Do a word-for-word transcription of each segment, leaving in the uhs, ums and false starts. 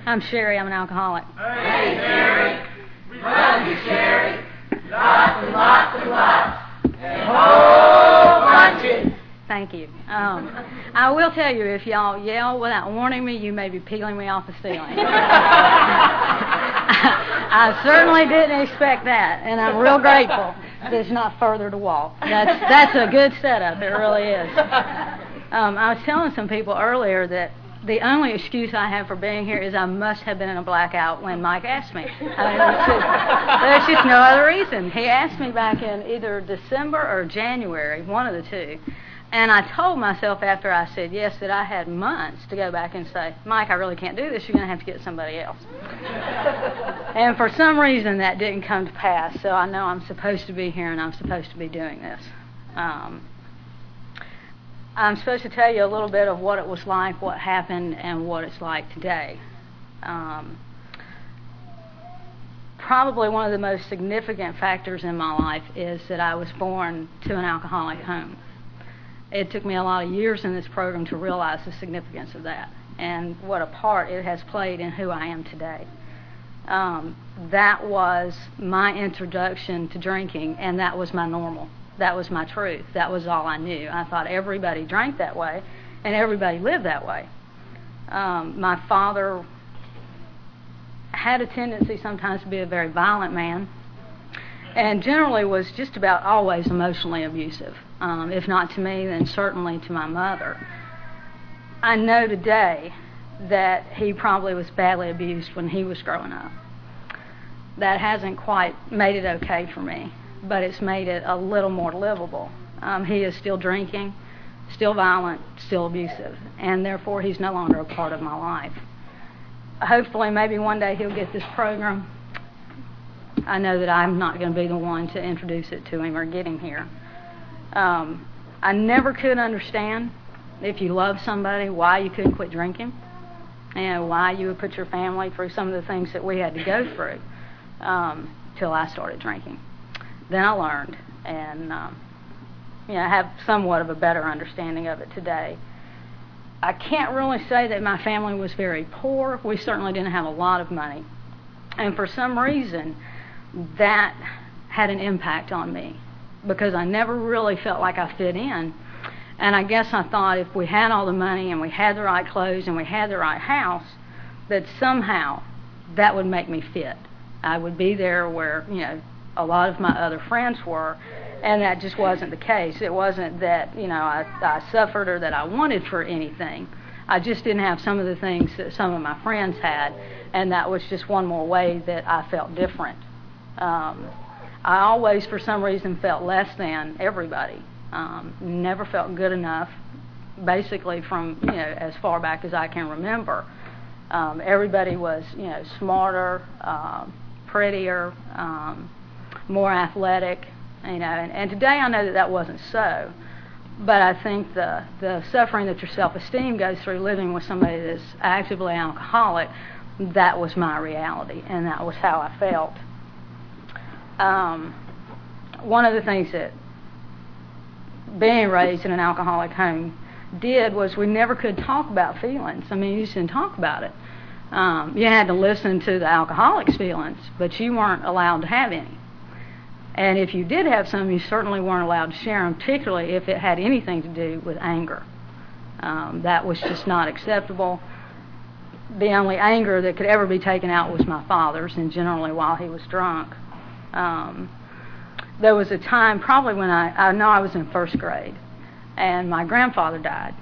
I'm Sherry. I'm an alcoholic. Hey, Sherry. We love you, Sherry. Lots and lots and lots. And whole bunches. Thank you. Um, I will tell you, if y'all yell without warning me, you may be peeling me off the ceiling. I certainly didn't expect that, and I'm real grateful there's not further to walk. That's that's a good setup. It really is. Um, I was telling some people earlier that the only excuse I have for being here is I must have been in a blackout when Mike asked me. I mean, there's, just, there's just no other reason. He asked me back in either December or January, one of the two. And I told myself after I said yes that I had months to go back and say, Mike, I really can't do this. You're going to have to get somebody else. And for some reason that didn't come to pass. So I know I'm supposed to be here and I'm supposed to be doing this. Um, I'm supposed to tell you a little bit of what it was like, what happened, and what it's like today. Um, probably one of the most significant factors in my life is that I was born to an alcoholic home. It took me a lot of years in this program to realize the significance of that and what a part it has played in who I am today. Um, that was my introduction to drinking, and that was my normal. That was my truth. That was all I knew. I thought everybody drank that way, and everybody lived that way. Um, my father had a tendency sometimes to be a very violent man, and generally was just about always emotionally abusive. Um, if not to me, then certainly to my mother. I know today that he probably was badly abused when he was growing up. That hasn't quite made it okay for me, but it's made it a little more livable. Um, he is still drinking, still violent, still abusive, and therefore he's no longer a part of my life. Hopefully, maybe one day he'll get this program. I know that I'm not going to be the one to introduce it to him or get him here. Um, I never could understand, if you love somebody, why you couldn't quit drinking, and why you would put your family through some of the things that we had to go through, um, till I started drinking. Then I learned, and um, you know, I have somewhat of a better understanding of it today. I can't really say that my family was very poor. We certainly didn't have a lot of money, and for some reason, that had an impact on me, because I never really felt like I fit in. And I guess I thought if we had all the money and we had the right clothes and we had the right house, that somehow that would make me fit. I would be there where, you know, a lot of my other friends were, and that just wasn't the case. It wasn't that, you know, I, I suffered or that I wanted for anything. I just didn't have some of the things that some of my friends had, and that was just one more way that I felt different. Um, I always, for some reason, felt less than everybody. Um, never felt good enough, basically from, you know, as far back as I can remember. Um, everybody was, you know, smarter, uh, prettier, um, more athletic, you know, and, and today I know that that wasn't so. But I think the, the suffering that your self-esteem goes through living with somebody that's actively alcoholic, that was my reality, and that was how I felt. Um, one of the things that being raised in an alcoholic home did was we never could talk about feelings. I mean, you just didn't talk about it. Um, you had to listen to the alcoholic's feelings, but you weren't allowed to have any. And if you did have some, you certainly weren't allowed to share them, particularly if it had anything to do with anger. Um, that was just not acceptable. The only anger that could ever be taken out was my father's, and generally while he was drunk. Um, there was a time, probably when I, I know I was in first grade, and my grandfather died.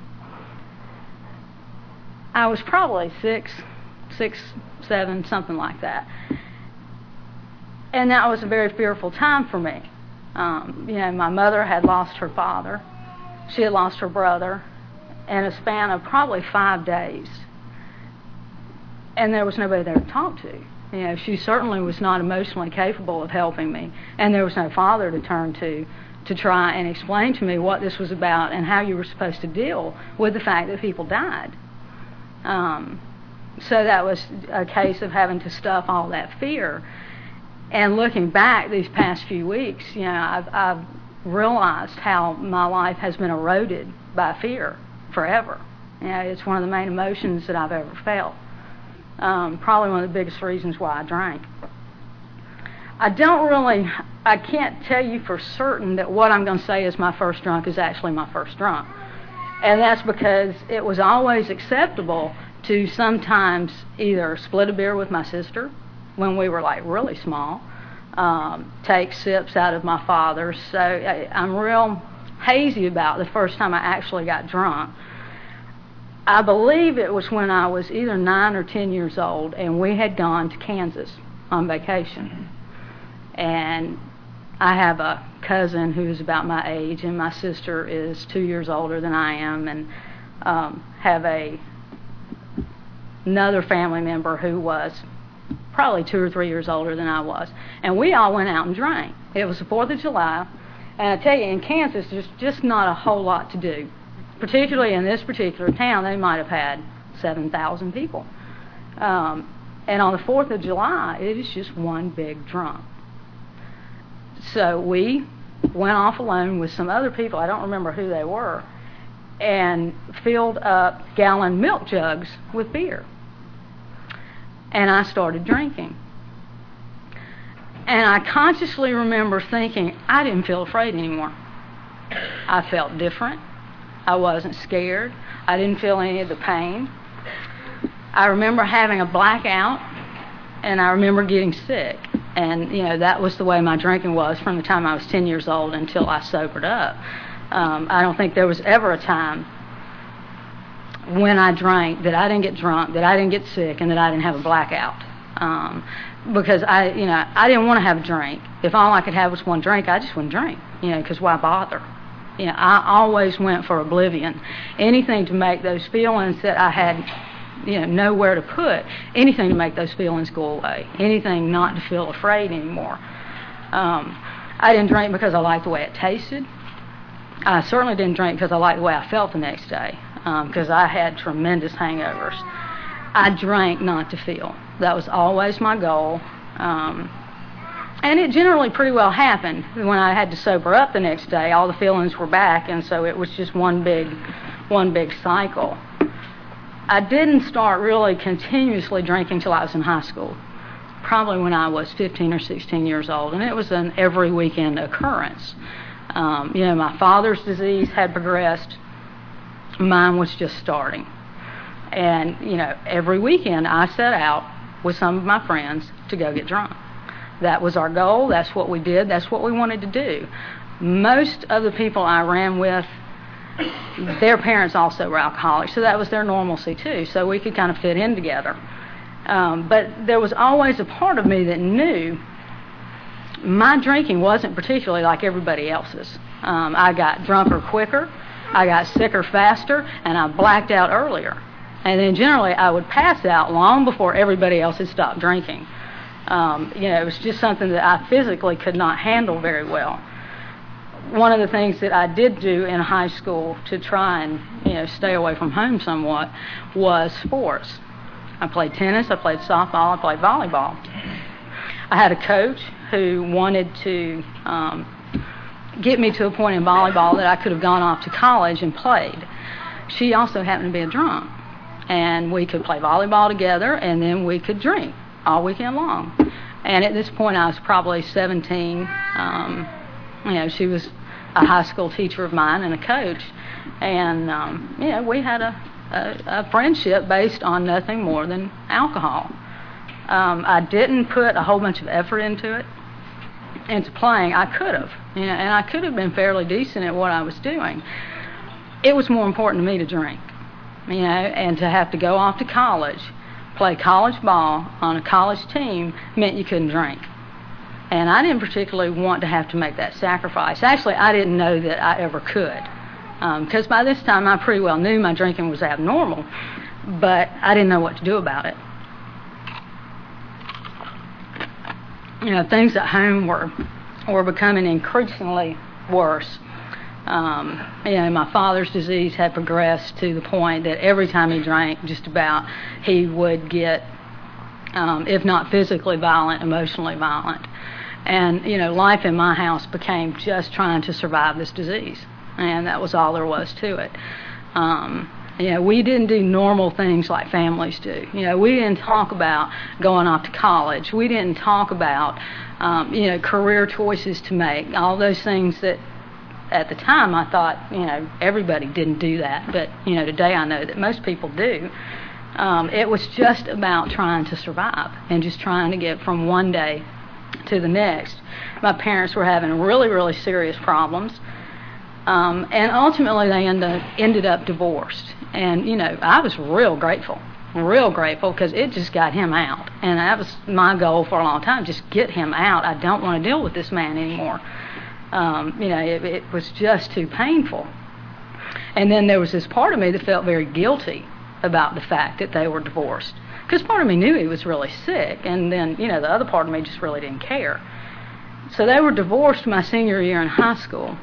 I was probably six, six, seven, something like that. And that was a very fearful time for me. Um, you know, my mother had lost her father. She had lost her brother in a span of probably five days. And there was nobody there to talk to. You know, she certainly was not emotionally capable of helping me. And there was no father to turn to to try and explain to me what this was about and how you were supposed to deal with the fact that people died. Um, so that was a case of having to stuff all that fear. And looking back these past few weeks, you know, I've, I've realized how my life has been eroded by fear forever. You know, it's one of the main emotions that I've ever felt. Um, probably one of the biggest reasons why I drank. I don't really, I can't tell you for certain that what I'm going to say is my first drunk is actually my first drunk. And that's because it was always acceptable to sometimes either split a beer with my sister when we were like really small, um, take sips out of my father's. So I, I'm real hazy about the first time I actually got drunk. I believe it was when I was either nine or ten years old, and we had gone to Kansas on vacation. And I have a cousin who is about my age, and my sister is two years older than I am, and um, have a another family member who was probably two or three years older than I was. And we all went out and drank. It was the fourth of July, and I tell you, in Kansas, there's just not a whole lot to do. Particularly in this particular town, they might have had seven thousand people. Um, and on the fourth of July, it is just one big drunk. So we went off alone with some other people, I don't remember who they were, and filled up gallon milk jugs with beer. And I started drinking. And I consciously remember thinking, I didn't feel afraid anymore. I felt different. I wasn't scared. I didn't feel any of the pain. I remember having a blackout, and I remember getting sick. And, you know, that was the way my drinking was from the time I was ten years old until I sobered up. Um, I don't think there was ever a time when I drank that I didn't get drunk, that I didn't get sick, and that I didn't have a blackout. Um, because I, you know, I didn't want to have a drink. If all I could have was one drink, I just wouldn't drink, you know, because why bother? You know, I always went for oblivion. Anything to make those feelings that I had, you know, nowhere to put, anything to make those feelings go away, anything not to feel afraid anymore. Um, I didn't drink because I liked the way it tasted. I certainly didn't drink because I liked the way I felt the next day, because um, I had tremendous hangovers. I drank not to feel. That was always my goal. Um, and it generally pretty well happened. When I had to sober up the next day, all the feelings were back, and so it was just one big, one big cycle. I didn't start really continuously drinking till I was in high school, probably when I was fifteen or sixteen years old, and it was an every weekend occurrence. Um, you know, my father's disease had progressed. Mine was just starting. And, you know, every weekend I set out with some of my friends to go get drunk. That was our goal. That's what we did. That's what we wanted to do. Most of the people I ran with, their parents also were alcoholics, so that was their normalcy too, so we could kind of fit in together. Um, but there was always a part of me that knew my drinking wasn't particularly like everybody else's. Um, I got drunker quicker, I got sicker faster, and I blacked out earlier. And then generally I would pass out long before everybody else had stopped drinking. Um, you know, it was just something that I physically could not handle very well. One of the things that I did do in high school to try and, you know, stay away from home somewhat was sports. I played tennis, I played softball, I played volleyball. I had a coach who wanted to um, get me to a point in volleyball that I could have gone off to college and played. She also happened to be a drunk, and we could play volleyball together, and then we could drink all weekend long. And at this point, I was probably seventeen. Um, you know, she was a high school teacher of mine and a coach, and um, you know, we had a, a, a friendship based on nothing more than alcohol. Um, I didn't put a whole bunch of effort into it, into playing. I could have, you know, and I could have been fairly decent at what I was doing. It was more important to me to drink, you know, and to have to go off to college, play college ball on a college team meant you couldn't drink. And I didn't particularly want to have to make that sacrifice. Actually, I didn't know that I ever could, because um, by this time I pretty well knew my drinking was abnormal, but I didn't know what to do about it. You know, things at home were were becoming increasingly worse. Um, you know, my father's disease had progressed to the point that every time he drank, just about, he would get, um, if not physically violent, emotionally violent. And, you know, life in my house became just trying to survive this disease. And that was all there was to it. Um, You know, we didn't do normal things like families do. You know, we didn't talk about going off to college. We didn't talk about, um, you know, career choices to make. All those things that, at the time, I thought, you know, everybody didn't do that. But, you know, today I know that most people do. Um, it was just about trying to survive and just trying to get from one day to the next. My parents were having really, really serious problems. Um, and ultimately, they end up, ended up divorced. And, you know, I was real grateful, real grateful, because it just got him out. And that was my goal for a long time, just get him out. I don't want to deal with this man anymore. Um, you know, it, it was just too painful. And then there was this part of me that felt very guilty about the fact that they were divorced. Because part of me knew he was really sick, and then, you know, the other part of me just really didn't care. So they were divorced my senior year in high school.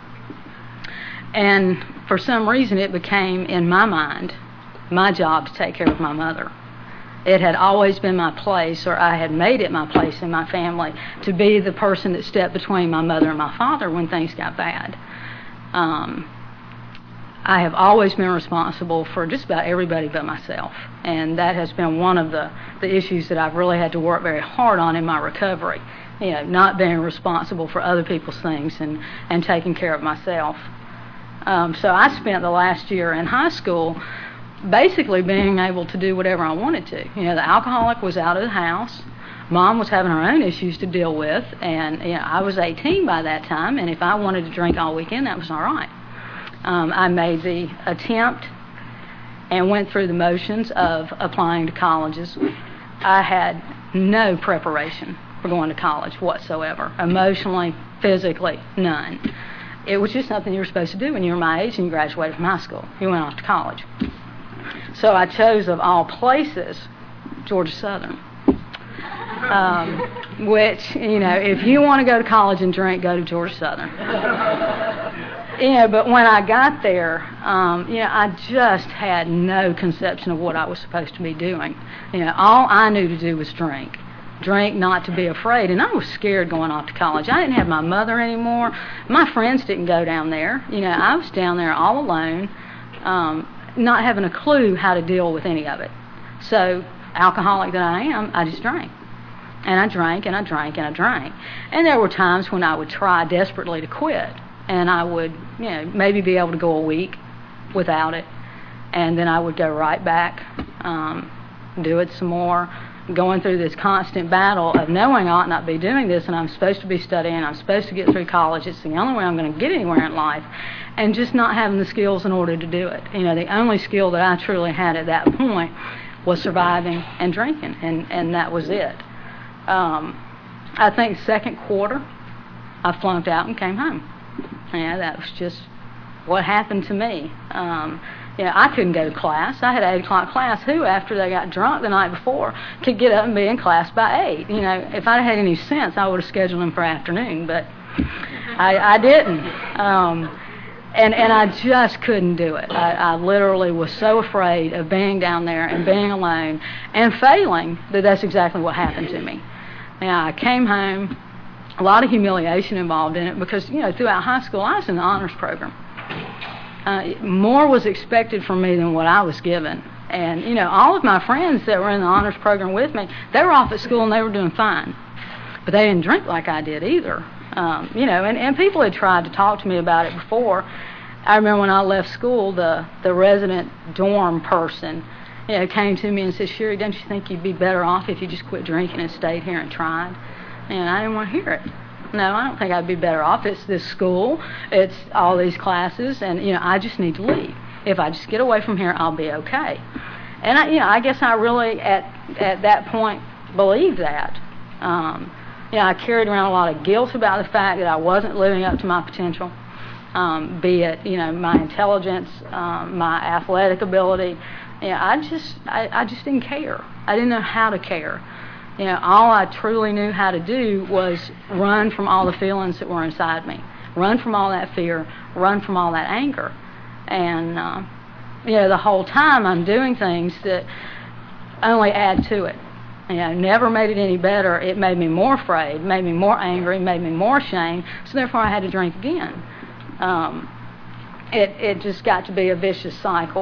And for some reason, it became, in my mind, my job to take care of my mother. It had always been my place, or I had made it my place in my family, to be the person that stepped between my mother and my father when things got bad. Um, I have always been responsible for just about everybody but myself. And that has been one of the, the issues that I've really had to work very hard on in my recovery. You know, not being responsible for other people's things and, and taking care of myself. Um, so I spent the last year in high school basically being able to do whatever I wanted to. You know, the alcoholic was out of the house. Mom was having her own issues to deal with, and you know, I was eighteen by that time, and if I wanted to drink all weekend, that was all right. Um, I made the attempt and went through the motions of applying to colleges. I had no preparation for going to college whatsoever, emotionally, physically, none. It was just something you were supposed to do when you were my age and you graduated from high school. You went off to college. So I chose, of all places, Georgia Southern. Um, which, you know, if you want to go to college and drink, go to Georgia Southern. You know, but when I got there, um, you know, I just had no conception of what I was supposed to be doing. You know, all I knew to do was drink. Drink, not to be afraid. And I was scared going off to college. I didn't have my mother anymore. My friends didn't go down there. You know, I was down there all alone, um, not having a clue how to deal with any of it. So, alcoholic that I am, I just drank. And I drank, and I drank, and I drank. And there were times when I would try desperately to quit. And I would, you know, maybe be able to go a week without it. And then I would go right back, um, do it some more, going through this constant battle of knowing I ought not be doing this, and I'm supposed to be studying, I'm supposed to get through college, it's the only way I'm going to get anywhere in life, and just not having the skills in order to do it. You know, the only skill that I truly had at that point was surviving and drinking, and, and that was it. Um, I think second quarter, I flunked out and came home. Yeah, that was just what happened to me. Um, you know, I couldn't go to class. I had an eight o'clock class. Who, after they got drunk the night before, could get up and be in class by eight? You know, if I'd had any sense, I would have scheduled them for afternoon, but I, I didn't. Um, and, and I just couldn't do it. I, I literally was so afraid of being down there and being alone and failing that that's exactly what happened to me. Now, I came home. A lot of humiliation involved in it because, you know, throughout high school, I was in the honors program. Uh, more was expected from me than what I was given. And, you know, all of my friends that were in the honors program with me, they were off at school and they were doing fine. But they didn't drink like I did either. Um, you know, and, and people had tried to talk to me about it before. I remember when I left school, the, the resident dorm person, you know, came to me and said, "Sherry, don't you think you'd be better off if you just quit drinking and stayed here and tried?" And I didn't want to hear it. No, I don't think I'd be better off. It's this school. It's all these classes. And, you know, I just need to leave. If I just get away from here, I'll be okay. And, I, you know, I guess I really, at at that point, believed that. Um, you know, I carried around a lot of guilt about the fact that I wasn't living up to my potential, um, be it, you know, my intelligence, um, my athletic ability. You know, I just, I, I just didn't care. I didn't know how to care. You know, all I truly knew how to do was run from all the feelings that were inside me, run from all that fear, run from all that anger. And, uh, you know, the whole time I'm doing things that only add to it. You know, never made it any better. It made me more afraid, made me more angry, made me more ashamed, so therefore I had to drink again. Um, it, it just got to be a vicious cycle.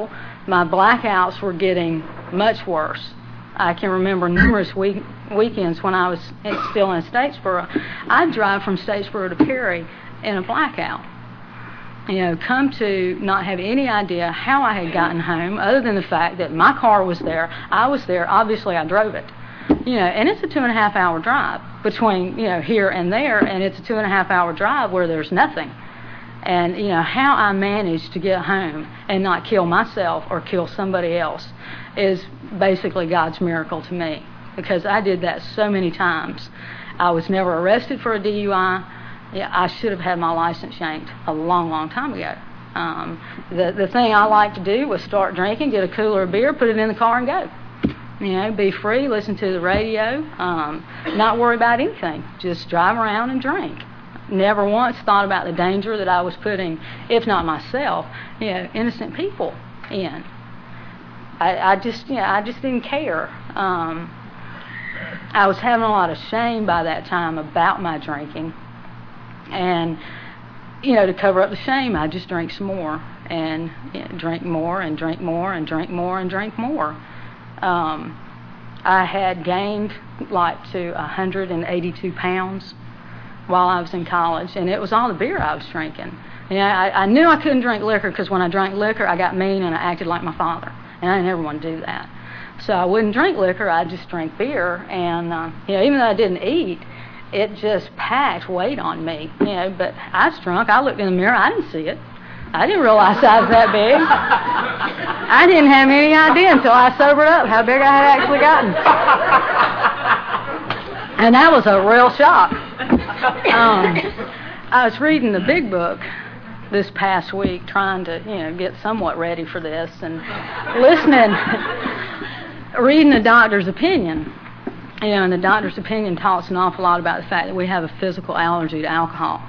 my blackouts were getting much worse. I can remember numerous week, weekends when I was still in Statesboro. I'd drive from Statesboro to Perry in a blackout. You know, come to not have any idea how I had gotten home, other than the fact that my car was there, I was there, obviously I drove it. You know, and it's a two and a half hour drive between, you know, here and there, and it's a two and a half hour drive where there's nothing. And, you know, how I managed to get home and not kill myself or kill somebody else is basically God's miracle to me, because I did that so many times. I was never arrested for a D U I. Yeah, I should have had my license yanked a long, long time ago. Um, the the thing I liked to do was start drinking, get a cooler of beer, put it in the car and go. You know, be free, listen to the radio, um, not worry about anything. Just drive around and drink. Never once thought about the danger that I was putting, if not myself, you know, innocent people in. I, I just, you know, I just didn't care. Um, I was having a lot of shame by that time about my drinking, and you know, to cover up the shame, I just drank some more and you know, drink more and drink more and drink more and drink more. Um, I had gained like to one hundred eighty-two pounds while I was in college, and it was all the beer I was drinking. You know, I, I knew I couldn't drink liquor, because when I drank liquor, I got mean and I acted like my father, and I didn't want to do that. So I wouldn't drink liquor, I just drank beer, and uh, you know, even though I didn't eat, it just packed weight on me. You know, but I was drunk. I looked in the mirror, I didn't see it. I didn't realize I was that big. I didn't have any idea until I sobered up how big I had actually gotten. And that was a real shock. Um, I was reading the Big Book this past week, trying to, you know, get somewhat ready for this, and listening, reading the doctor's opinion. You know, and the doctor's opinion talks an awful lot about the fact that we have a physical allergy to alcohol.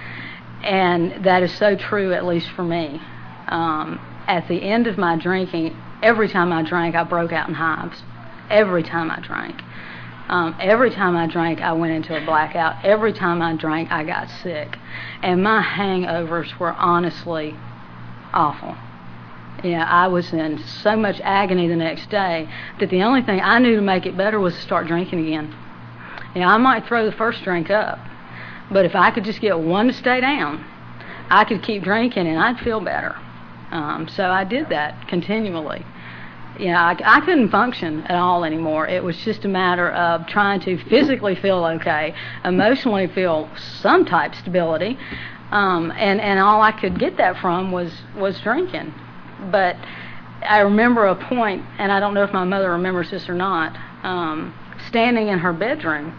And that is so true, at least for me. Um, at the end of my drinking, every time I drank, I broke out in hives. Every time I drank. Um, every time I drank, I went into a blackout. Every time I drank, I got sick. And my hangovers were honestly awful. You know, I was in so much agony the next day that the only thing I knew to make it better was to start drinking again. You know, I might throw the first drink up, but if I could just get one to stay down, I could keep drinking and I'd feel better. Um, so I did that continually. You know, I, I couldn't function at all anymore. It was just a matter of trying to physically feel okay, emotionally feel some type of stability, um, and, and all I could get that from was, was drinking. But I remember a point, and I don't know if my mother remembers this or not, um, standing in her bedroom,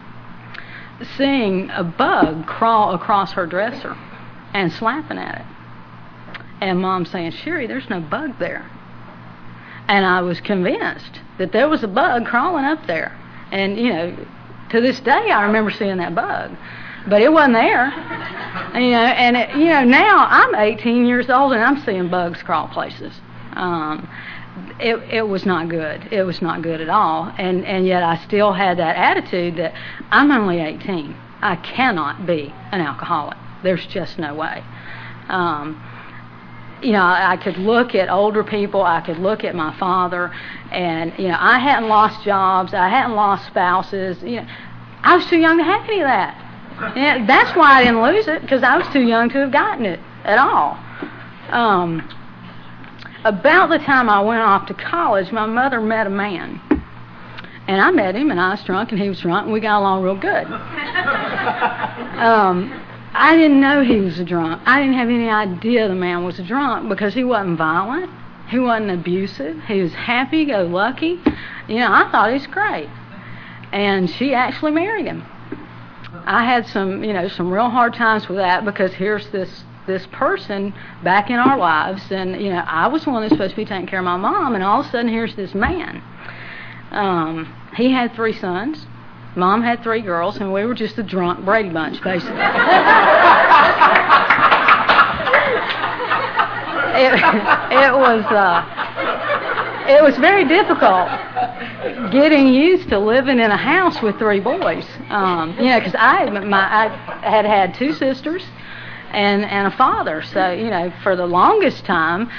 seeing a bug crawl across her dresser and slapping at it. And Mom saying, "Sherry, there's no bug there." And I was convinced that there was a bug crawling up there. And, you know, to this day I remember seeing that bug. But it wasn't there. You know, and, it, you know, now I'm eighteen years old and I'm seeing bugs crawl places. Um, it, it was not good. It was not good at all. And, and yet I still had that attitude that I'm only eighteen. I cannot be an alcoholic. There's just no way. Um, you know, I could look at older people, I could look at my father, and, you know, I hadn't lost jobs, I hadn't lost spouses, you know, I was too young to have any of that. And that's why I didn't lose it, because I was too young to have gotten it at all. Um, about the time I went off to college, my mother met a man. And I met him, and I was drunk, and he was drunk, and we got along real good. um, I didn't know he was a drunk. I didn't have any idea the man was a drunk, because he wasn't violent. He wasn't abusive. He was happy-go-lucky. You know, I thought he was great. And she actually married him. I had some, you know, some real hard times with that, because here's this this person back in our lives, and, you know, I was the one that's supposed to be taking care of my mom, and all of a sudden here's this man. Um, he had three sons. Mom had three girls, and we were just a drunk Brady Bunch, basically. it, it was uh, it was very difficult getting used to living in a house with three boys. Um, you know, because I my I had had two sisters and and a father, so, you know, for the longest time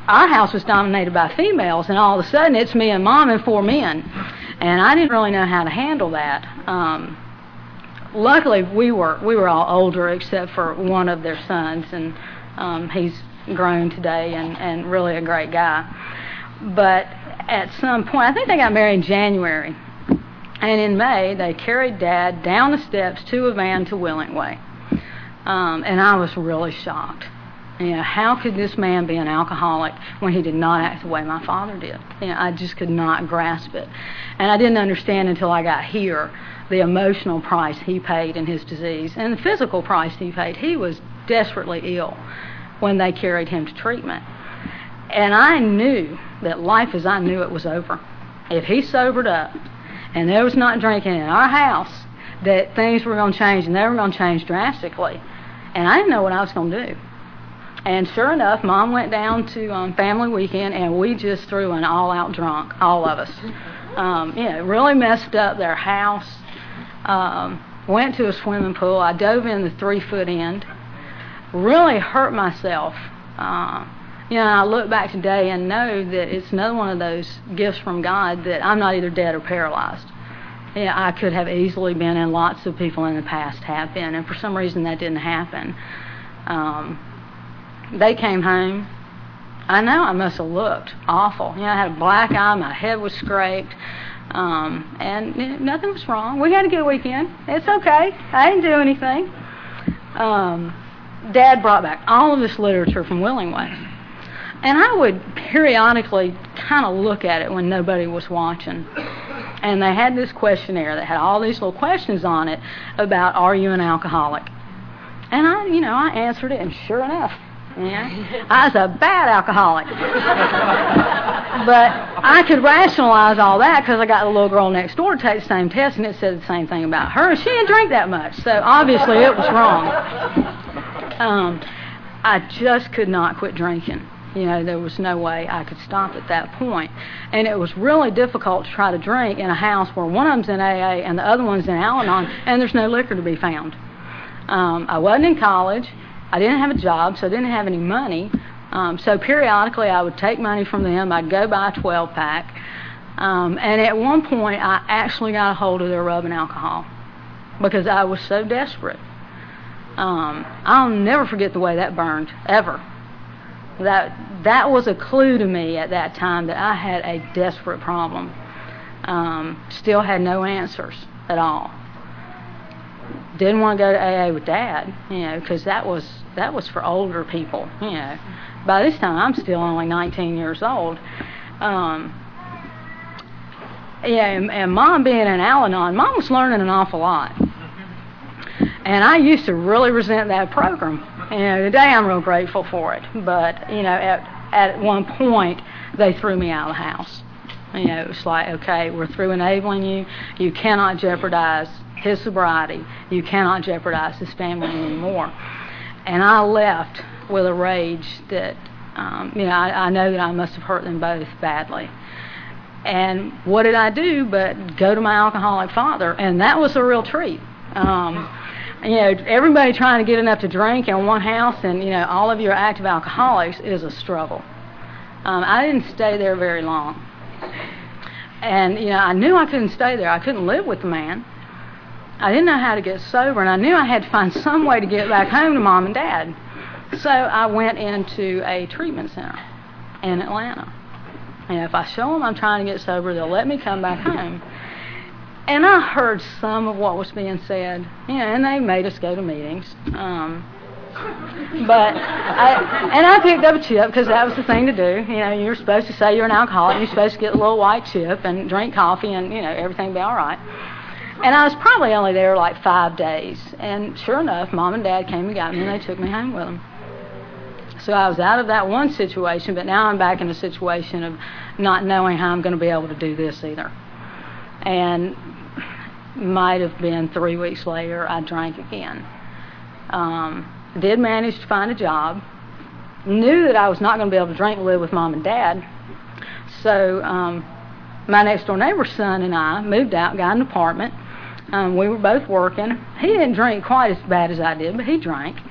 our house was dominated by females, and all of a sudden it's me and Mom and four men. And I didn't really know how to handle that. Um, luckily, we were we were all older except for one of their sons, and um, he's grown today and, and really a great guy. But at some point, I think they got married in January, and in May, they carried Dad down the steps to a van to Willingway. Um, and I was really shocked. You know, how could this man be an alcoholic when he did not act the way my father did? You know, I just could not grasp it. And I didn't understand until I got here the emotional price he paid in his disease and the physical price he paid. He was desperately ill when they carried him to treatment. And I knew that life as I knew it was over. If he sobered up and there was not drinking in our house, that things were going to change, and they were going to change drastically. And I didn't know what I was going to do. And sure enough, Mom went down to um, family weekend, and we just threw an all-out drunk, all of us. Um, you know, really messed up their house. Um, went to a swimming pool. I dove in the three-foot end. Really hurt myself. Uh, you know, I look back today and know that it's another one of those gifts from God that I'm not either dead or paralyzed. You know, I could have easily been, and lots of people in the past have been, and for some reason that didn't happen. Um, They came home. I know I must have looked awful. You know, I had a black eye, my head was scraped, um, and you know, nothing was wrong. We had a good weekend. It's okay. I didn't do anything. Um, Dad brought back all of this literature from Willingway, and I would periodically kind of look at it when nobody was watching. And they had this questionnaire that had all these little questions on it about, are you an alcoholic? And I, you know, I answered it, and sure enough, yeah, I was a bad alcoholic. But I could rationalize all that because I got the little girl next door to take the same test, and it said the same thing about her. She didn't drink that much, so obviously it was wrong. Um, I just could not quit drinking. You know, there was no way I could stop at that point. And it was really difficult to try to drink in a house where one of them's in A A and the other one's in Al-Anon, and there's no liquor to be found. Um, I wasn't in college. I didn't have a job, so I didn't have any money. Um, so periodically I would take money from them. I'd go buy a twelve-pack. Um, and at one point I actually got a hold of their rubbing alcohol because I was so desperate. Um, I'll never forget the way that burned, ever. That that was a clue to me at that time that I had a desperate problem. Um, still had no answers at all. Didn't want to go to A A with Dad, you know, because that was that was for older people, you know. By this time, I'm still only nineteen years old. Um, yeah, and, and Mom being in Al-Anon, Mom was learning an awful lot. And I used to really resent that program. You know, today I'm real grateful for it. But, you know, at, at one point, they threw me out of the house. You know, it was like, okay, we're through enabling you. You cannot jeopardize his sobriety. You cannot jeopardize his family anymore. And I left with a rage that, um, you know, I, I know that I must have hurt them both badly. And what did I do but go to my alcoholic father? And that was a real treat. Um, you know, everybody trying to get enough to drink in one house, and, you know, all of you are active alcoholics, is a struggle. Um, I didn't stay there very long. And, you know, I knew I couldn't stay there. I couldn't live with the man. I didn't know how to get sober, and I knew I had to find some way to get back home to Mom and Dad. So I went into a treatment center in Atlanta. And if I show them I'm trying to get sober, they'll let me come back home. And I heard some of what was being said, you know, and they made us go to meetings. Um, but I, and I picked up a chip because that was the thing to do. You know, you're supposed to say you're an alcoholic, and you're supposed to get a little white chip and drink coffee, and, you know, everything will be all right. And I was probably only there like five days. And sure enough, Mom and Dad came and got me, and they took me home with them. So I was out of that one situation, but now I'm back in a situation of not knowing how I'm going to be able to do this either. And might have been three weeks later, I drank again. Um, did manage to find a job. Knew that I was not going to be able to drink and live with Mom and Dad. So um, my next door neighbor's son and I moved out, got an apartment. Um, we were both working. He didn't drink quite as bad as I did, but he drank.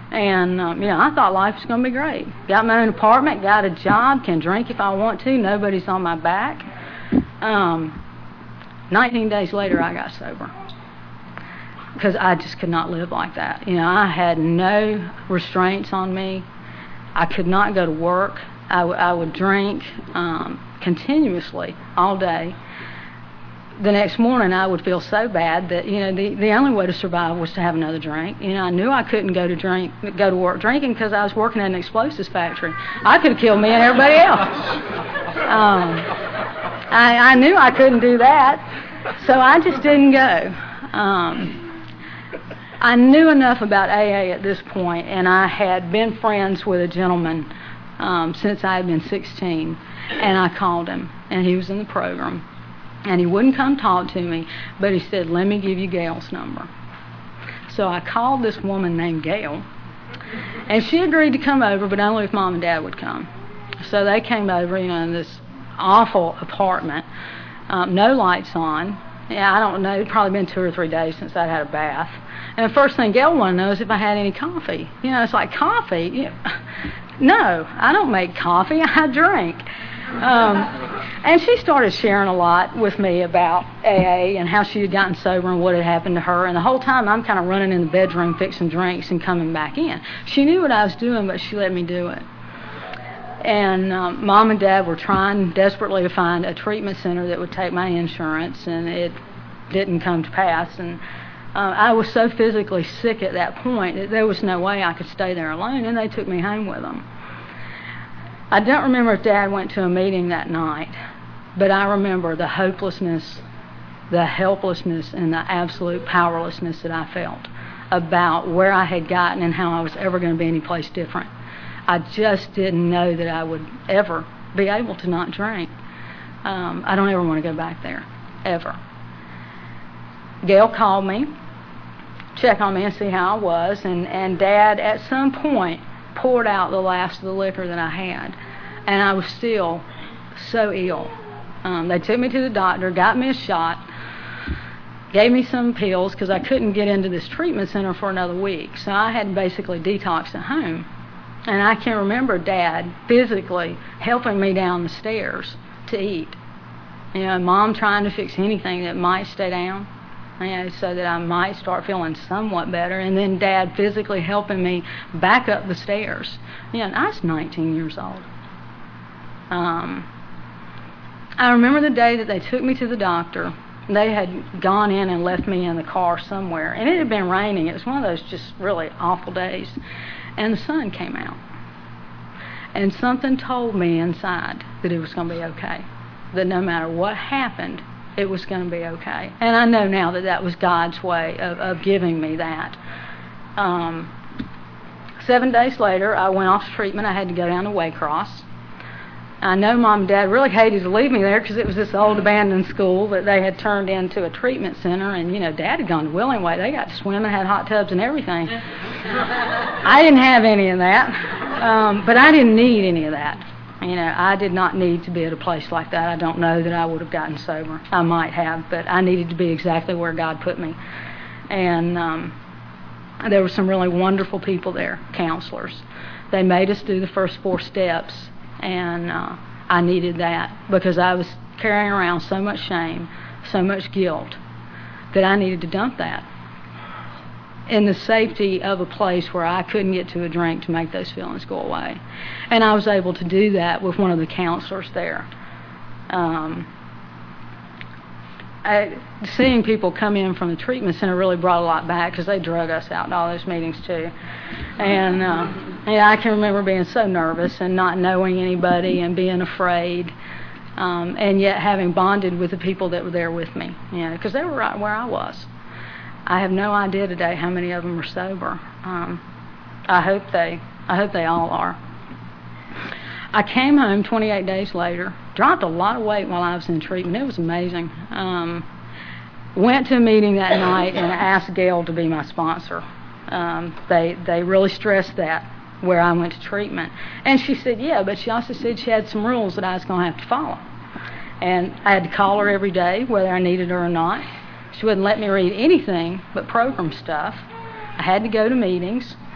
And, um, you know, I thought life was going to be great. Got my own apartment, got a job, can drink if I want to, nobody's on my back. Um, nineteen days later, I got sober. Because I just could not live like that. You know, I had no restraints on me. I could not go to work. I, w- I would drink um, continuously all day. The next morning I would feel so bad that, you know, the, the only way to survive was to have another drink. You know, I knew I couldn't go to drink, go to work drinking because I was working at an explosives factory. I could have killed me and everybody else. Um, I, I knew I couldn't do that, so I just didn't go. Um, I knew enough about A A at this point, and I had been friends with a gentleman um, since I had been sixteen, and I called him, and he was in the program. And he wouldn't come talk to me, but he said, let me give you Gail's number. So I called this woman named Gail, and she agreed to come over, but only if Mom and Dad would come. So they came over, you know, in this awful apartment, um, no lights on. Yeah, I don't know, it'd probably been two or three days since I'd had a bath. And the first thing Gail wanted to know is if I had any coffee. You know, it's like, coffee? You know, no, I don't make coffee, I drink. Um, and she started sharing a lot with me about A A and how she had gotten sober and what had happened to her. And the whole time I'm kind of running in the bedroom fixing drinks and coming back in. She knew what I was doing, but she let me do it. And um, Mom and Dad were trying desperately to find a treatment center that would take my insurance, and it didn't come to pass. And uh, I was so physically sick at that point that there was no way I could stay there alone, and they took me home with them. I don't remember if Dad went to a meeting that night, but I remember the hopelessness, the helplessness, and the absolute powerlessness that I felt about where I had gotten and how I was ever going to be any place different. I just didn't know that I would ever be able to not drink. Um, I don't ever want to go back there, ever. Gail called me, check on me and see how I was, and, and Dad at some point poured out the last of the liquor that I had, and I was still so ill. Um, they took me to the doctor, got me a shot, gave me some pills because I couldn't get into this treatment center for another week, so I had basically detoxed at home. And I can remember Dad physically helping me down the stairs to eat. You know, Mom trying to fix anything that might stay down, you know, so that I might start feeling somewhat better, and then Dad physically helping me back up the stairs. You know, and I was nineteen years old. Um, I remember the day that they took me to the doctor. They had gone in and left me in the car somewhere, and it had been raining. It was one of those just really awful days, and the sun came out. And something told me inside that it was going to be okay, that no matter what happened, it was going to be okay. And I know now that that was God's way of, of giving me that. Um, seven days later, I went off to treatment. I had to go down to Waycross. I know Mom and Dad really hated to leave me there because it was this old abandoned school that they had turned into a treatment center. And, you know, Dad had gone to Willingway. They got to swim and had hot tubs and everything. I didn't have any of that. Um, but I didn't need any of that. You know, I did not need to be at a place like that. I don't know that I would have gotten sober. I might have, but I needed to be exactly where God put me. And um, there were some really wonderful people there, counselors. They made us do the first four steps, and uh, I needed that because I was carrying around so much shame, so much guilt, that I needed to dump that in the safety of a place where I couldn't get to a drink to make those feelings go away. And I was able to do that with one of the counselors there. Um, I, seeing people come in from the treatment center really brought a lot back because they drug us out to all those meetings too. And uh, yeah, I can remember being so nervous and not knowing anybody and being afraid, um, and yet having bonded with the people that were there with me, you know, because they were right where I was. I have no idea today how many of them are sober. Um, I hope they, I hope they all are. I came home twenty-eight days later, dropped a lot of weight while I was in treatment. It was amazing. Um, went to a meeting that night and asked Gail to be my sponsor. Um, they they really stressed that where I went to treatment. And she said, yeah, but she also said she had some rules that I was going to have to follow. And I had to call her every day, whether I needed her or not. She wouldn't let me read anything but program stuff. I had to go to meetings.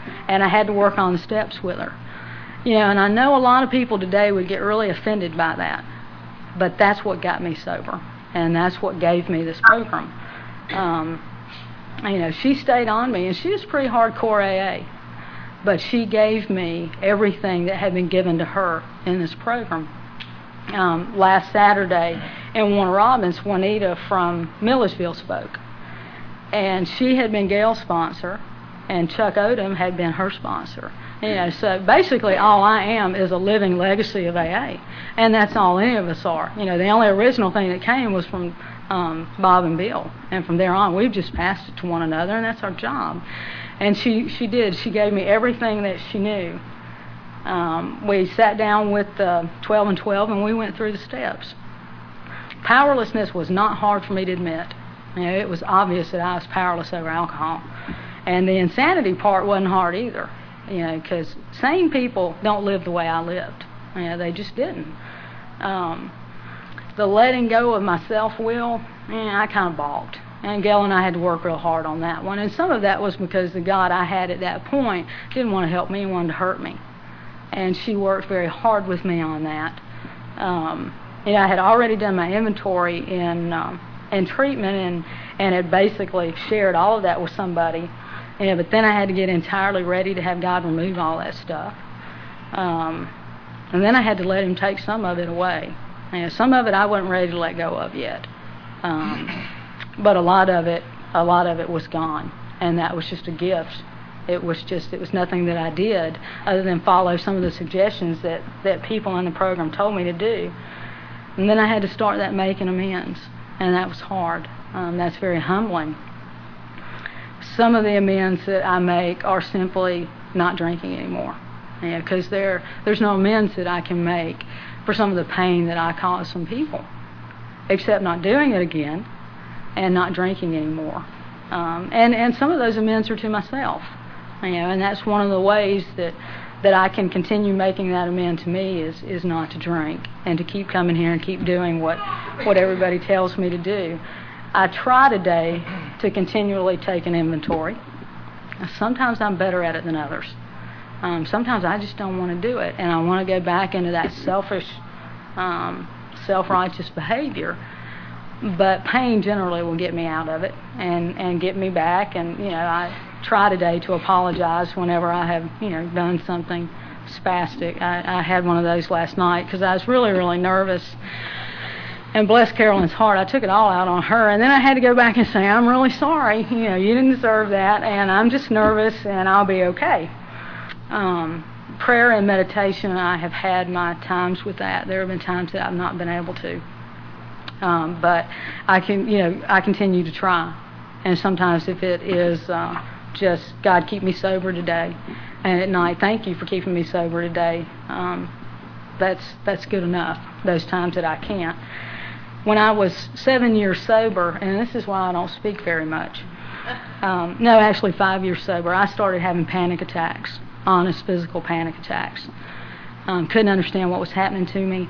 and I had to work on the steps with her. You know, and I know a lot of people today would get really offended by that, but that's what got me sober, and that's what gave me this program. Um, you know, she stayed on me, and she was pretty hardcore A A, but she gave me everything that had been given to her in this program. Um, last Saturday in Warner Robins, Juanita from Millersville spoke, and she had been Gail's sponsor, and Chuck Odom had been her sponsor. You know, so basically all I am is a living legacy of A A, and that's all any of us are. You know, the only original thing that came was from um, Bob and Bill, and from there on we've just passed it to one another, and that's our job. And she, she did. She gave me everything that she knew. Um, we sat down with uh, twelve and twelve, and we went through the steps. Powerlessness was not hard for me to admit. You know, it was obvious that I was powerless over alcohol. And the insanity part wasn't hard either. You know, because sane people don't live the way I lived. You know, they just didn't. Um, the letting go of my self-will, yeah, I kind of balked. And Gail and I had to work real hard on that one. And some of that was because the God I had at that point didn't want to help me, he wanted to hurt me. And she worked very hard with me on that. Um, you know, I had already done my inventory in um, in treatment and, and had basically shared all of that with somebody. Yeah, but then I had to get entirely ready to have God remove all that stuff. Um, and then I had to let him take some of it away. You know, some of it I wasn't ready to let go of yet. Um, but a lot of it, a lot of it was gone. And that was just a gift. It was just, it was nothing that I did other than follow some of the suggestions that, that people in the program told me to do. And then I had to start that making amends. And that was hard. Um, that's very humbling. Some of the amends that I make are simply not drinking anymore. Yeah, because there, there's no amends that I can make for some of the pain that I caused some people, except not doing it again and not drinking anymore. Um, and, and some of those amends are to myself. You know, and that's one of the ways that, that I can continue making that amend to me is, is not to drink and to keep coming here and keep doing what, what everybody tells me to do. I try today to continually take an inventory. Sometimes I'm better at it than others. Um, sometimes I just don't want to do it, and I want to go back into that selfish, um, self-righteous behavior. But pain generally will get me out of it and, and get me back. And, you know, I try today to apologize whenever I have, you know, done something spastic. I, I had one of those last night because I was really, really nervous. And bless Carolyn's heart, I took it all out on her. And then I had to go back and say, I'm really sorry. You know, you didn't deserve that. And I'm just nervous, and I'll be okay. Um, prayer and meditation, I have had my times with that. There have been times that I've not been able to. Um, but I can, you know, I continue to try. And sometimes if it is uh, just, God, keep me sober today. And at night, thank you for keeping me sober today. Um, that's that's good enough, those times that I can't. When I was seven years sober, and this is why I don't speak very much. Um, no, actually five years sober, I started having panic attacks, honest physical panic attacks. Um, couldn't understand what was happening to me.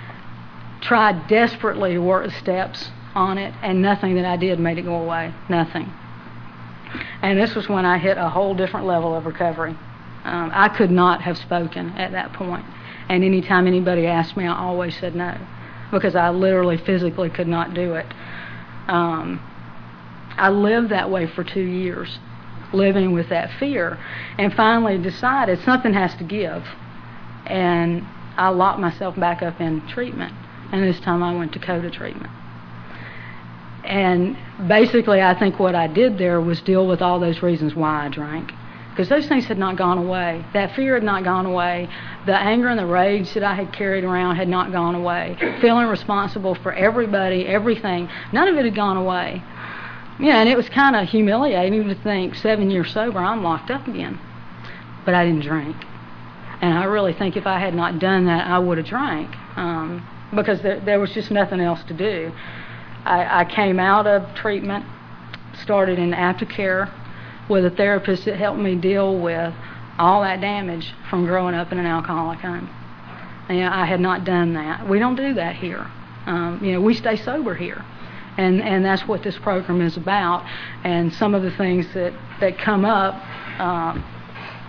Tried desperately to work the steps on it, and nothing that I did made it go away. Nothing. And this was when I hit a whole different level of recovery. Um, I could not have spoken at that point. And anytime anybody asked me, I always said no, because I literally physically could not do it. Um, I lived that way for two years, living with that fear, and finally decided something has to give. And I locked myself back up in treatment, and this time I went to CODA treatment. And basically I think what I did there was deal with all those reasons why I drank. Because those things had not gone away. That fear had not gone away. The anger and the rage that I had carried around had not gone away. Feeling responsible for everybody, everything, none of it had gone away. Yeah, and it was kind of humiliating to think seven years sober, I'm locked up again. But I didn't drink. And I really think if I had not done that, I would have drank. Um, because there, there was just nothing else to do. I, I came out of treatment, started in aftercare with a therapist that helped me deal with all that damage from growing up in an alcoholic home. And I had not done that. We don't do that here. Um, you know, we stay sober here. And and that's what this program is about. And some of the things that, that come up, um,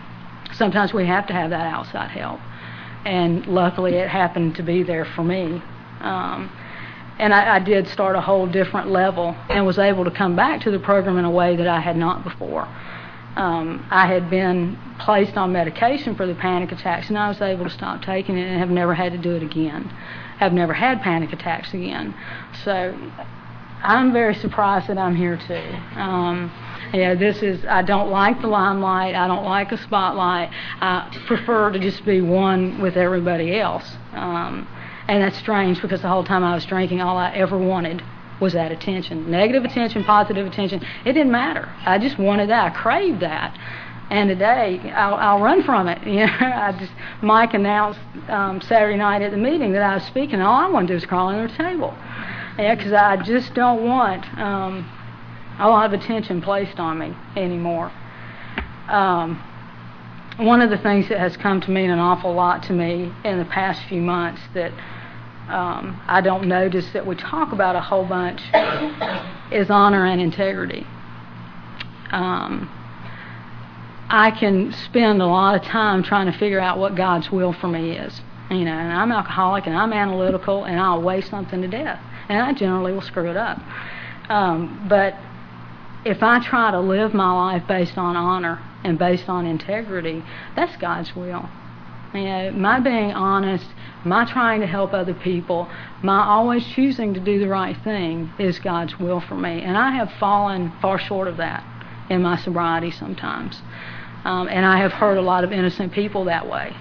sometimes we have to have that outside help. And luckily it happened to be there for me. Um, and I, I did start a whole different level and was able to come back to the program in a way that I had not before. Um, I had been placed on medication for the panic attacks, and I was able to stop taking it and have never had to do it again. Have never had panic attacks again. So I'm very surprised that I'm here too. Um, yeah, this is, I don't like the limelight. I don't like the spotlight. I prefer to just be one with everybody else. Um, and that's strange because the whole time I was drinking, all I ever wanted was that attention. Negative attention, positive attention. It didn't matter. I just wanted that. I craved that. And today, I'll, I'll run from it. You know, I just, Mike announced um, Saturday night at the meeting that I was speaking. All I want to do is crawl under the table. Yeah, because I just don't want um, a lot of attention placed on me anymore. Um, one of the things that has come to mean an awful lot to me in the past few months that um, I don't notice that we talk about a whole bunch is honor and integrity. Um, I can spend a lot of time trying to figure out what God's will for me is. You know, and I'm alcoholic and I'm analytical and I'll weigh something to death. And I generally will screw it up. Um, but if I try to live my life based on honor and based on integrity, that's God's will. You know, my being honest, my trying to help other people, my always choosing to do the right thing is God's will for me. And I have fallen far short of that in my sobriety sometimes. Um, and I have hurt a lot of innocent people that way.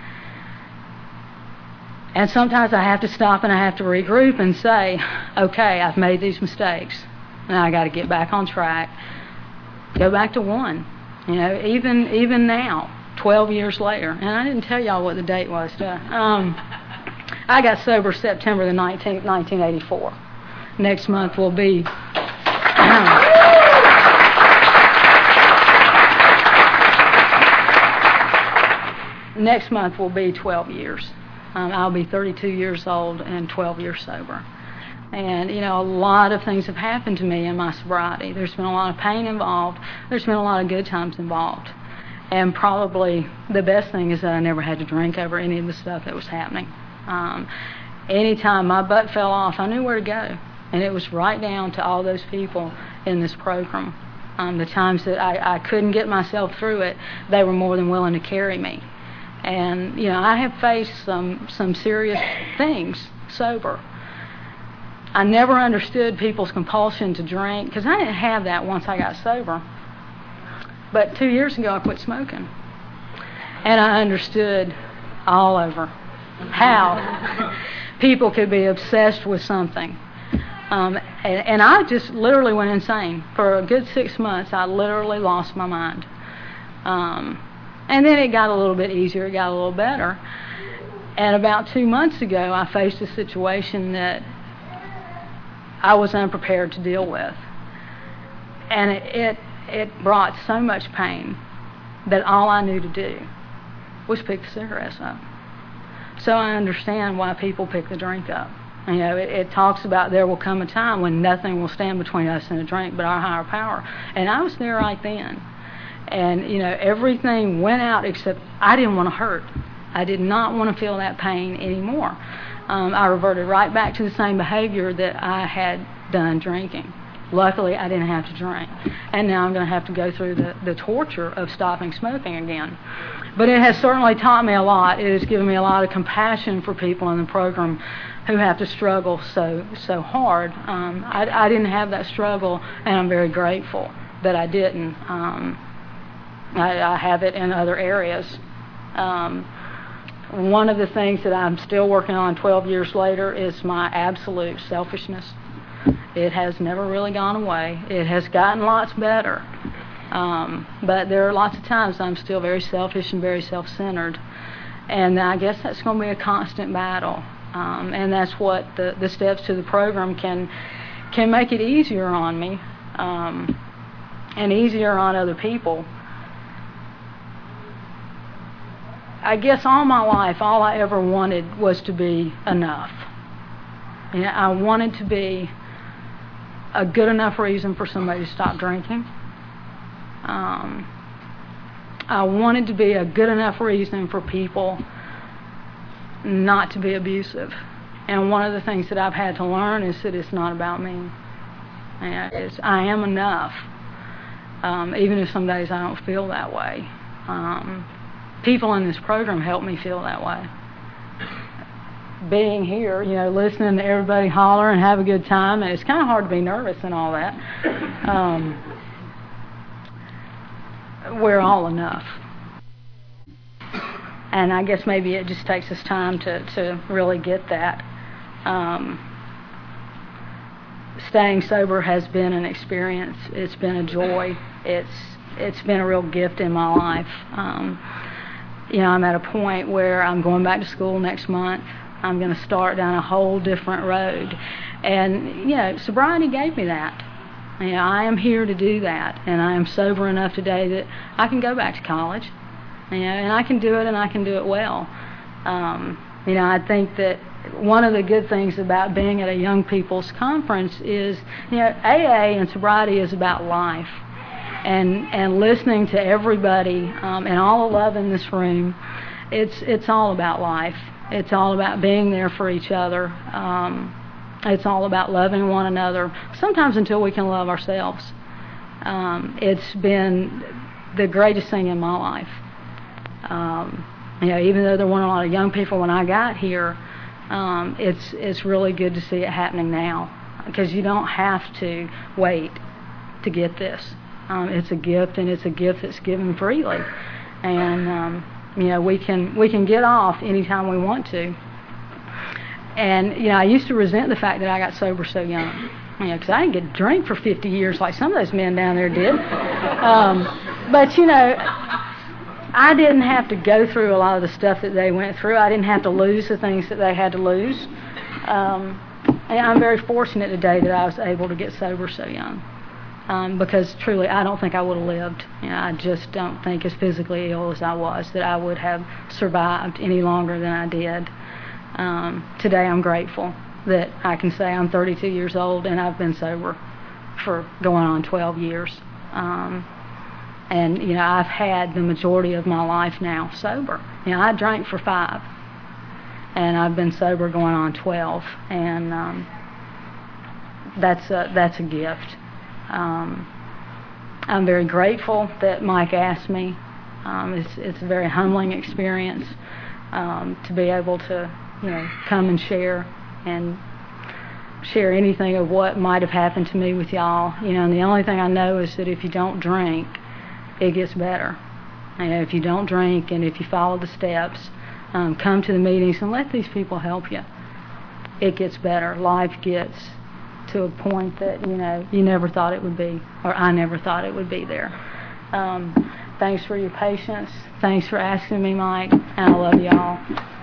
And sometimes I have to stop and I have to regroup and say, okay, I've made these mistakes. And I got to get back on track. Go back to one. You know, even even now, twelve years later. And I didn't tell y'all what the date was. Did I? Um, I got sober September the nineteenth, nineteen eighty-four. Next month will be... next month will be twelve years. Um, I'll be thirty-two years old and twelve years sober. And, you know, a lot of things have happened to me in my sobriety. There's been a lot of pain involved. There's been a lot of good times involved. And probably the best thing is that I never had to drink over any of the stuff that was happening. Um, anytime my butt fell off, I knew where to go. And it was right down to all those people in this program. Um, the times that I, I couldn't get myself through it, they were more than willing to carry me. And, you know, I have faced some, some serious things sober. I never understood people's compulsion to drink, because I didn't have that once I got sober. But two years ago, I quit smoking. And I understood all over how people could be obsessed with something. Um, and, and I just literally went insane. For a good six months, I literally lost my mind. Um, and then it got a little bit easier, it got a little better. And about two months ago, I faced a situation that I was unprepared to deal with. And it, it, it brought so much pain that all I knew to do was pick the cigarettes up. So I understand why people pick the drink up. You know, it, it talks about there will come a time when nothing will stand between us and a drink but our higher power. And I was there right then. And, you know, everything went out except I didn't want to hurt. I did not want to feel that pain anymore. Um, I reverted right back to the same behavior that I had done drinking. Luckily, I didn't have to drink. And now I'm going to have to go through the, the torture of stopping smoking again. But it has certainly taught me a lot. It has given me a lot of compassion for people in the program who have to struggle so so hard. Um, I, I didn't have that struggle, and I'm very grateful that I didn't. Um, I, I have it in other areas. Um, one of the things that I'm still working on twelve years later is my absolute selfishness. It has never really gone away. It has gotten lots better. Um, but there are lots of times I'm still very selfish and very self-centered. And I guess that's going to be a constant battle. Um, and that's what the, the steps to the program can can make it easier on me, um, and easier on other people. I guess all my life, all I ever wanted was to be enough. You know, I wanted to be a good enough reason for somebody to stop drinking. Um, I wanted to be a good enough reason for people not to be abusive. And one of the things that I've had to learn is that it's not about me. And it's, I am enough, um, even if some days I don't feel that way. Um, people in this program help me feel that way. Being here, you know, listening to everybody holler and have a good time, and it's kind of hard to be nervous and all that. Um, we're all enough. And I guess maybe it just takes us time to, to really get that. Um, staying sober has been an experience. It's been a joy. It's it's been a real gift in my life. Um, you know, I'm at a point where I'm going back to school next month. I'm going to start down a whole different road. And, you know, sobriety gave me that. You know, I am here to do that. And I am sober enough today that I can go back to college. You know, and I can do it, and I can do it well. Um, you know, I think that one of the good things about being at a young people's conference is, you know, A A and sobriety is about life. And and listening to everybody um, and all the love in this room, it's it's all about life. It's all about being there for each other. Um, it's all about loving one another, sometimes until we can love ourselves. Um, it's been the greatest thing in my life. Um, you know, even though there weren't a lot of young people when I got here, um, it's it's really good to see it happening now, because you don't have to wait to get this. Um, it's a gift, and it's a gift that's given freely, and um, you know, we can we can get off anytime we want to. And you know, I used to resent the fact that I got sober so young, you know, because I didn't get to drink for fifty years like some of those men down there did. Um, but you know, I didn't have to go through a lot of the stuff that they went through. I didn't have to lose the things that they had to lose. Um, and I'm very fortunate today that I was able to get sober so young. Um, because truly, I don't think I would have lived. You know, I just don't think, as physically ill as I was, that I would have survived any longer than I did. Um, today, I'm grateful that I can say I'm thirty-two years old and I've been sober for going on twelve years. Um, and, you know, I've had the majority of my life now sober. You know, I drank for five, and I've been sober going on twelve. And um, that's a, that's a gift. Um, I'm very grateful that Mike asked me. Um, it's, it's a very humbling experience um, to be able to, you know, come and share and share anything of what might have happened to me with y'all. You know, and the only thing I know is that if you don't drink, it gets better. You know, if you don't drink and if you follow the steps, um, come to the meetings and let these people help you, it gets better. Life gets to a point that, you know, you never thought it would be, or I never thought it would be there. Um, thanks for your patience. Thanks for asking me, Mike, and I love you all.